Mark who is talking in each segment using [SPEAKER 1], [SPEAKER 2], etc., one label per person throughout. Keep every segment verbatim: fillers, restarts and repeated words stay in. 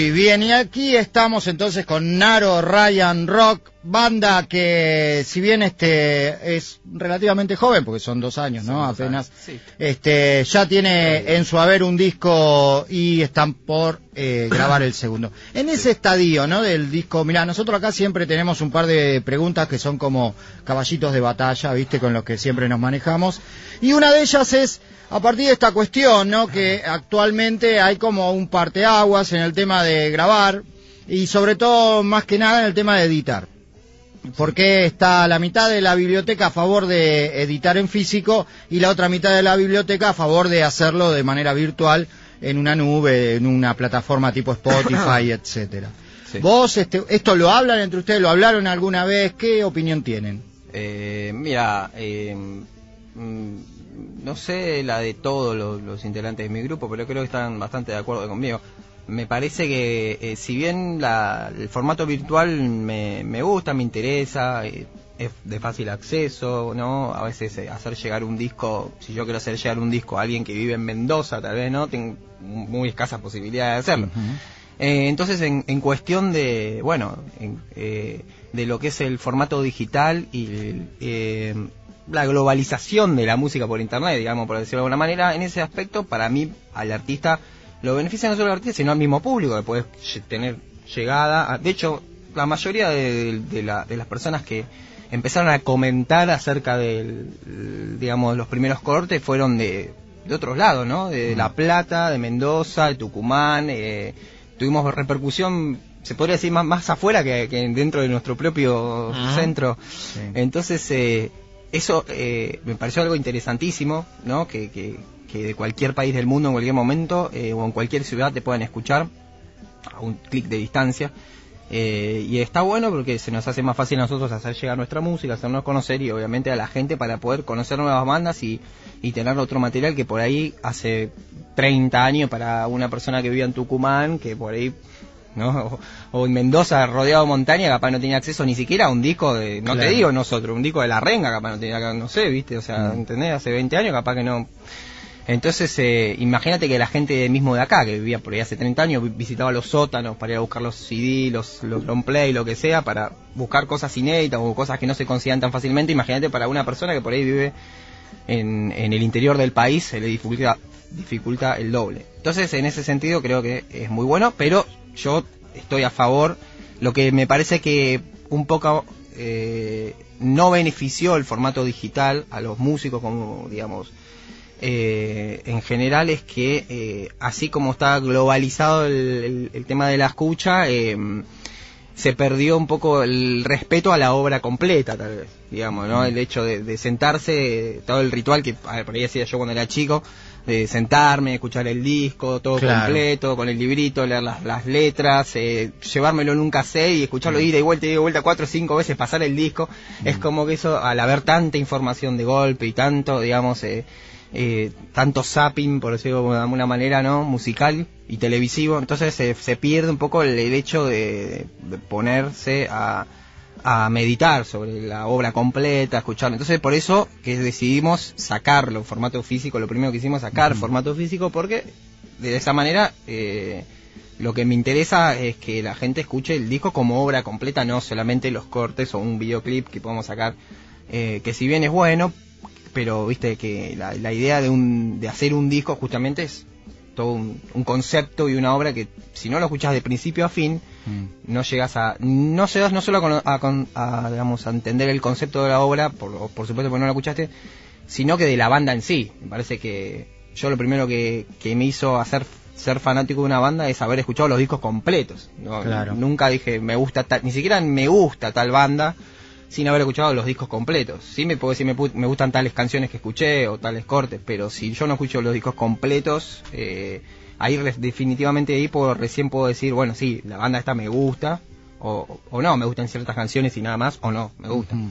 [SPEAKER 1] Muy bien, y aquí estamos entonces con Naro Ryan Rock, banda que si bien este es relativamente joven, porque son dos años, ¿no?
[SPEAKER 2] Son dos
[SPEAKER 1] Apenas,
[SPEAKER 2] años, sí.
[SPEAKER 1] este ya tiene en su haber un disco y están por eh, grabar el segundo. En ese sí. estadio, ¿no? Del disco, mirá, nosotros acá siempre tenemos un par de preguntas que son como caballitos de batalla, ¿viste? Con los que siempre nos manejamos. Y una de ellas es, a partir de esta cuestión, ¿no? Que actualmente hay como un parteaguas en el tema de grabar y sobre todo, más que nada, en el tema de editar. Porque está la mitad de la biblioteca a favor de editar en físico y la otra mitad de la biblioteca a favor de hacerlo de manera virtual en una nube, en una plataforma tipo Spotify, etcétera. Sí. ¿Vos este, esto lo hablan entre ustedes? ¿Lo hablaron alguna vez? ¿Qué opinión tienen?
[SPEAKER 2] Eh, mira, eh, mm, no sé la de todos los, los integrantes de mi grupo, pero creo que están bastante de acuerdo conmigo. Me parece que eh, si bien la, el formato virtual me, me gusta, me interesa, eh, es de fácil acceso, ¿no? A veces eh, hacer llegar un disco, si yo quiero hacer llegar un disco a alguien que vive en Mendoza, tal vez, ¿no? Tengo muy escasas posibilidades de hacerlo. Uh-huh. Eh, entonces, en, en cuestión de, bueno, en, eh, de lo que es el formato digital y eh, la globalización de la música por internet, digamos, por decirlo de alguna manera, en ese aspecto, para mí, al artista lo beneficia no solo al artista, sino al mismo público, que puedes tener llegada a, de hecho, la mayoría de, de, la, de las personas que empezaron a comentar acerca del, digamos, los primeros cortes fueron de, de otros lados, ¿no? De La Plata, de Mendoza, de Tucumán, eh, tuvimos repercusión, se podría decir, más, más afuera que, que dentro de nuestro propio ah, centro. Sí. Entonces, eh, eso eh, me pareció algo interesantísimo, ¿no? Que, que, que de cualquier país del mundo, en cualquier momento, eh, o en cualquier ciudad te puedan escuchar a un clic de distancia. Eh, y está bueno porque se nos hace más fácil a nosotros hacer llegar nuestra música, hacernos conocer y obviamente a la gente para poder conocer nuevas bandas y, y tener otro material que por ahí hace treinta años para una persona que vivía en Tucumán, que por ahí, ¿no? O, o en Mendoza rodeado de montaña, capaz no tenía acceso ni siquiera a un disco de, no claro. te digo nosotros, un disco de La Renga, capaz no tenía, no sé, viste, o sea, mm. ¿entendés? Hace veinte años capaz que no. Entonces, eh, imagínate que la gente mismo de acá, que vivía por ahí hace treinta años, visitaba los sótanos para ir a buscar los C D, los, los long play, lo que sea, para buscar cosas inéditas o cosas que no se consigan tan fácilmente. Imagínate para una persona que por ahí vive en, en el interior del país, se le dificulta, dificulta el doble. Entonces, en ese sentido, creo que es muy bueno, pero yo estoy a favor. Lo que me parece que un poco eh, no benefició el formato digital a los músicos, como digamos, Eh, en general es que eh, así como está globalizado el, el, el tema de la escucha, eh, se perdió un poco el respeto a la obra completa, tal vez, digamos, ¿no? El hecho de, de sentarse, todo el ritual que a ver, por ahí hacía yo cuando era chico, de sentarme, escuchar el disco, todo claro. completo, con el librito, leer las, las letras, eh, llevármelo en un cassette y escucharlo mm. ida y vuelta, ida y vuelta, cuatro o cinco veces, pasar el disco. Mm. Es como que eso, al haber tanta información de golpe y tanto, digamos, eh, Eh, tanto zapping, por decirlo de alguna manera, ¿no? Musical y televisivo, entonces se, se pierde un poco el, el hecho de, de ponerse a, a meditar sobre la obra completa, escucharla. Entonces por eso que decidimos sacarlo en formato físico, lo primero que hicimos sacar uh-huh. formato físico, porque de esa manera eh, lo que me interesa es que la gente escuche el disco como obra completa, no solamente los cortes o un videoclip que podemos sacar, eh, que si bien es bueno, pero viste que la, la idea de un de hacer un disco justamente es todo un, un concepto y una obra que si no lo escuchás de principio a fin mm. no llegas a no llegas no solo a, a, a, a digamos a entender el concepto de la obra, por, por supuesto porque no la escuchaste, sino que de la banda en sí. Me parece que yo lo primero que, que me hizo hacer ser fanático de una banda es haber escuchado los discos completos, ¿no? Claro. Nunca dije me gusta tal, ni siquiera me gusta tal banda sin haber escuchado los discos completos. Sí me puedo decir, me, me gustan tales canciones que escuché o tales cortes, pero si yo no escucho los discos completos, eh, ahí re, definitivamente ahí puedo, recién puedo decir, bueno, sí, la banda esta me gusta, o, o no, me gustan ciertas canciones y nada más, o no, me gusta. Uh-huh.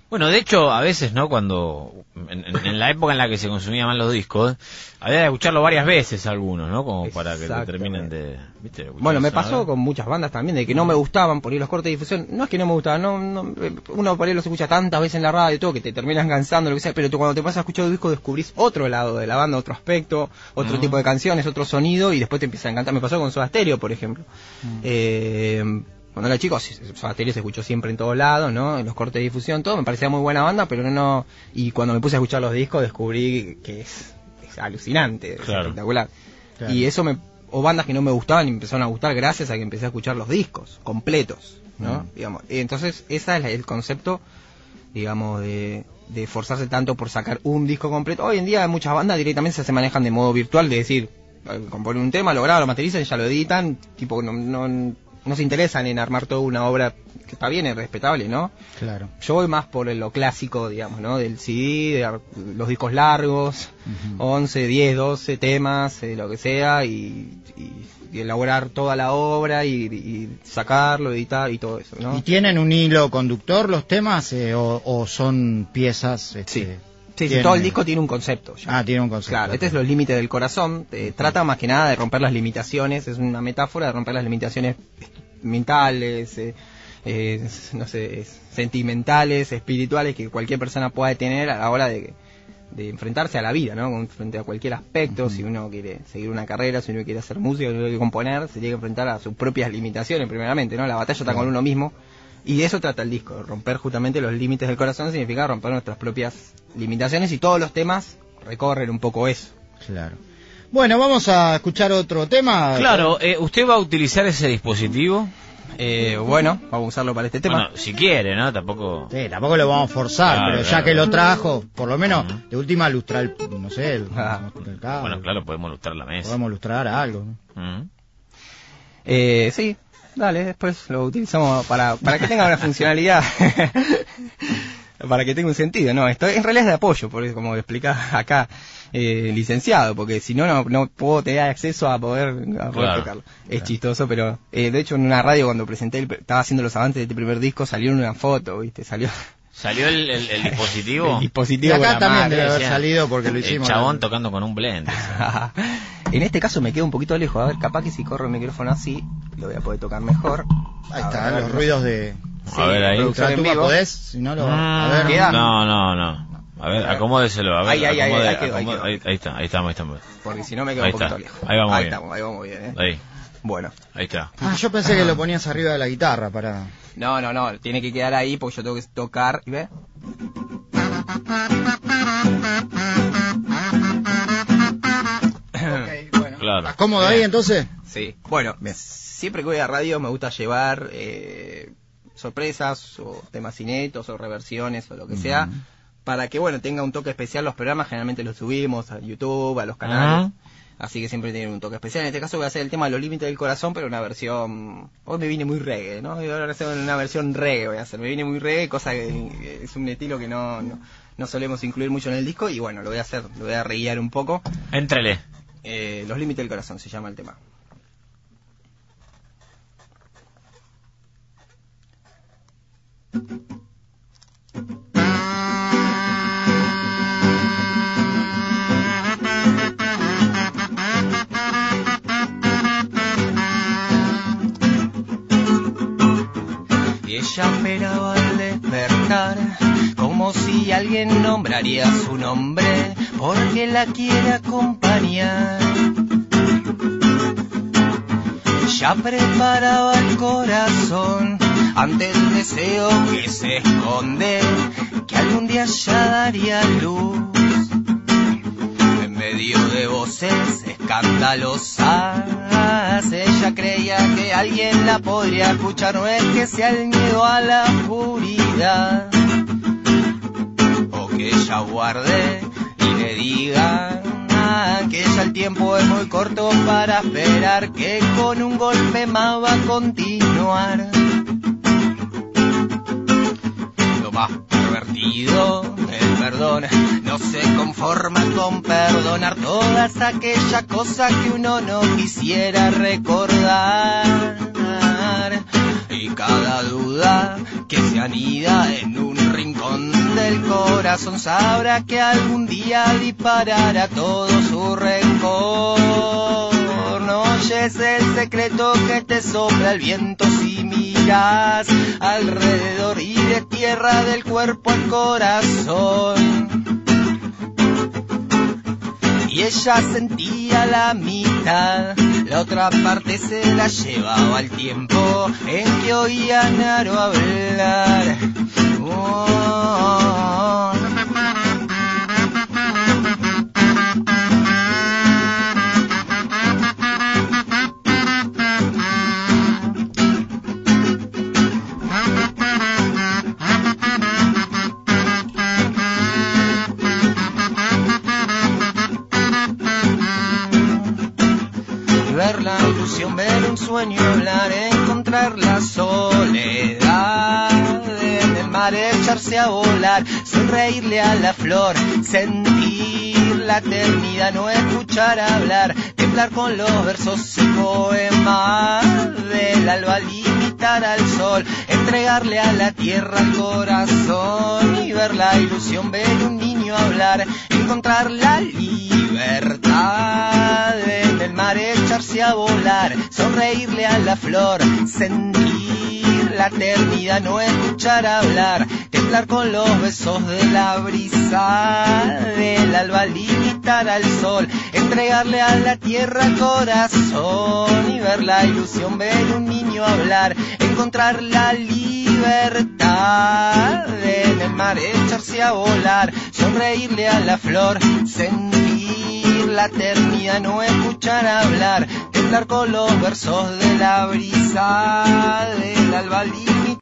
[SPEAKER 3] Bueno, de hecho, a veces, ¿no? Cuando, en, en la época en la que se consumían más los discos, había que escucharlo varias veces algunos, ¿no? Como para que te terminen de... ¿viste?
[SPEAKER 2] Bueno, me pasó con muchas bandas también, de que no me gustaban por ir los cortes de difusión. No es que no me gustaban, no, no, uno por ahí los escucha tantas veces en la radio y todo, que te terminas cansando, lo que sea, pero tú cuando te pasas a escuchar el disco descubrís otro lado de la banda, otro aspecto, otro uh-huh. tipo de canciones, otro sonido, y después te empieza a encantar. Me pasó con Soda Stereo, por ejemplo. Uh-huh. Eh... Cuando era chico, Soda Stereo se escuchó siempre en todos lados, ¿no? En los cortes de difusión, todo. Me parecía muy buena banda, pero no... Y cuando me puse a escuchar los discos, descubrí que es, es alucinante, claro. Es espectacular. Claro. Y eso me... O bandas que no me gustaban y me empezaron a gustar gracias a que empecé a escuchar los discos completos, ¿no? Mm. Digamos. Entonces, ese es el concepto, digamos, de, de esforzarse tanto por sacar un disco completo. Hoy en día muchas bandas directamente se manejan de modo virtual, de decir, componen un tema, lo graban, lo materializan, ya lo editan, tipo, no... no no se interesan en armar toda una obra que está bien, es respetable, ¿no? Claro. Yo voy más por lo clásico, digamos, ¿no? Del C D, de los discos largos, uh-huh. once, diez, doce temas, eh, lo que sea, y, y, y elaborar toda la obra y, y sacarlo, editar y todo eso, ¿no? ¿Y
[SPEAKER 1] tienen un hilo conductor los temas eh, o, o son piezas? Este...
[SPEAKER 2] Sí. Sí, sí, todo el disco tiene un concepto. Ya.
[SPEAKER 1] Ah, tiene un concepto.
[SPEAKER 2] Claro, este es Los Límites del Corazón. Eh, trata más que nada de romper las limitaciones, es una metáfora de romper las limitaciones mentales, eh, eh, no sé, sentimentales, espirituales que cualquier persona pueda tener a la hora de, de enfrentarse a la vida, ¿no? Frente a cualquier aspecto, uh-huh. Si uno quiere seguir una carrera, si uno quiere hacer música, si uno quiere componer, se tiene que enfrentar a sus propias limitaciones primeramente, ¿no? La batalla está uh-huh. con uno mismo. Y de eso trata el disco, romper justamente los límites del corazón significa romper nuestras propias limitaciones y todos los temas recorren un poco eso.
[SPEAKER 1] Claro. Bueno, vamos a escuchar otro tema.
[SPEAKER 3] Claro, eh, ¿usted va a utilizar ese dispositivo?
[SPEAKER 2] Eh, bueno, vamos a usarlo para este tema.
[SPEAKER 3] Bueno, si quiere, ¿no? Tampoco...
[SPEAKER 1] Sí, tampoco lo vamos a forzar, claro, pero ya claro. que lo trajo, por lo menos, uh-huh. de última lustrar el, no sé, el,
[SPEAKER 3] ah. el cable. Bueno, claro, podemos lustrar la mesa.
[SPEAKER 1] Podemos lustrar algo, ¿no?
[SPEAKER 2] Uh-huh. Eh, sí. Dale, después lo utilizamos para, para que tenga una funcionalidad, para que tenga un sentido. No, esto en realidad es de apoyo, porque como explicaba acá, eh, licenciado, porque si no, no, no puedo tener acceso a poder, a poder claro, tocarlo. Es claro. chistoso, pero eh, de hecho en una radio cuando presenté, el, estaba haciendo los avances de este primer disco, salió una foto, ¿viste? Salió...
[SPEAKER 3] ¿Salió el, el, el dispositivo?
[SPEAKER 2] El dispositivo.
[SPEAKER 1] Y acá también debe haber salido porque lo hicimos.
[SPEAKER 3] El chabón la... tocando con un blend.
[SPEAKER 2] En este caso me quedo un poquito lejos. A ver, capaz que si corro el micrófono así, lo voy a poder tocar mejor.
[SPEAKER 1] Ahí están los ruidos de...
[SPEAKER 3] Sí, a ver, ahí.
[SPEAKER 1] ¿Tú podés? Si no, lo... a ver.
[SPEAKER 3] ¿Queda? No, no, no. A ver, acomódeselo. A ver,
[SPEAKER 2] ahí, ahí,
[SPEAKER 3] acomode,
[SPEAKER 2] ahí, ahí,
[SPEAKER 3] acomode,
[SPEAKER 2] quedo, ahí,
[SPEAKER 3] ahí está, ahí estamos, ahí estamos.
[SPEAKER 2] Porque si no me quedo ahí un poquito
[SPEAKER 3] está.
[SPEAKER 2] lejos.
[SPEAKER 3] Ahí vamos
[SPEAKER 2] ahí
[SPEAKER 3] bien.
[SPEAKER 2] Estamos, ahí vamos bien, ¿eh?
[SPEAKER 3] Ahí.
[SPEAKER 2] Bueno.
[SPEAKER 3] Ahí está.
[SPEAKER 1] Ah, yo pensé que lo ponías arriba de la guitarra para...
[SPEAKER 2] No, no, no, tiene que quedar ahí porque yo tengo que tocar, ¿y ve?
[SPEAKER 1] Okay, bueno. Claro. ¿Estás cómodo ahí entonces?
[SPEAKER 2] Sí. Bueno, bien. Siempre que voy a radio me gusta llevar eh, sorpresas o temas inéditos o reversiones o lo que uh-huh. sea, para que, bueno, tenga un toque especial los programas. Generalmente los subimos a YouTube, a los canales. Uh-huh. Así que siempre tienen un toque especial. En este caso voy a hacer el tema de Los Límites del Corazón, pero una versión... Hoy me vine muy reggae, ¿no? Voy a hacer una versión reggae, voy a hacer. Me vine muy reggae, cosa que es un estilo que no, no, no solemos incluir mucho en el disco. Y bueno, lo voy a hacer, lo voy a reguiar un poco.
[SPEAKER 3] Éntrale.
[SPEAKER 2] Eh, Los Límites del Corazón se llama el tema. Ella esperaba al despertar, como si alguien nombraría su nombre, porque la quiere acompañar. Ya preparaba el corazón ante el deseo que se esconde, que algún día ya daría luz. En medio de voces escandalosas, ella creía que alguien la podría escuchar. No es que sea el miedo a la oscuridad, o que ella guarde y le diga que ya el tiempo es muy corto para esperar, que con un golpe más va a continuar. Lo más pervertido del perdón no se conforma con perdonar todas aquellas cosas que uno no quisiera recordar, y cada duda que se anida en un rincón corazón sabrá que algún día disparará todo su rencor. No oyes el secreto que te sopla el viento si miras alrededor y de tierra del cuerpo al corazón. Y ella sentía la mitad, la otra parte se la llevaba al tiempo en que oía a Naro hablar. Oh. Ver la ilusión, ver un sueño, hablar, encontrar la soledad en el mar, echarse a volar, sonreírle a la flor, sentir la eternidad, no escuchar hablar, temblar con los versos y poemas del alba, limitar al sol, entregarle a la tierra el corazón y ver la ilusión, ver un niño hablar, encontrar la libertad en el mar, echarse a volar, sonreírle a la flor, sentir la eternidad, no escuchar hablar, temblar con los besos de la brisa del alba, limitar al sol, entregarle a la tierra el corazón y ver la ilusión, ver un niño hablar, encontrar la libertad en el mar, echarse a volar, sonreírle a la flor, sentir la eternidad, no escuchar hablar, temblar con los versos de la brisa del alba, limitar